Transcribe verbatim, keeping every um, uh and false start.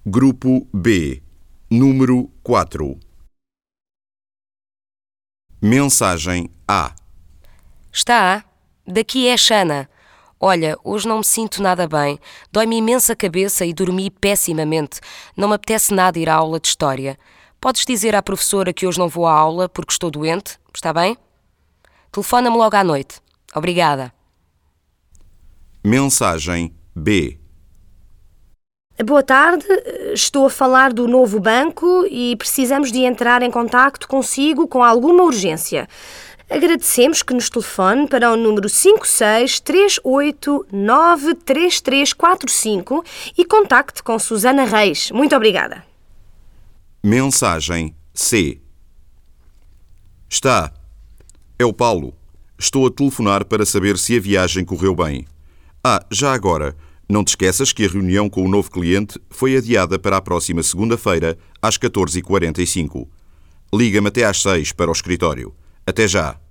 Grupo B, número quatro. Mensagem A. Está? Daqui é Xana. Olha, hoje não me sinto nada bem. Dói-me imensa cabeça e dormi pessimamente. Não me apetece nada ir à aula de História. Podes dizer à professora que hoje não vou à aula porque estou doente? Está bem? Telefona-me logo à noite. Obrigada. Mensagem B. Boa tarde, estou a falar do novo banco e precisamos de entrar em contacto consigo com alguma urgência. Agradecemos que nos telefone para o número cinco seis três oito nove três três quatro cinco e contacte com Susana Reis. Muito obrigada. Mensagem C. Está. É o Paulo. Estou a telefonar para saber se a viagem correu bem. Ah, já agora, não te esqueças que a reunião com o novo cliente foi adiada para a próxima segunda-feira, às catorze e quarenta e cinco. Liga-me até às seis para o escritório. Até já!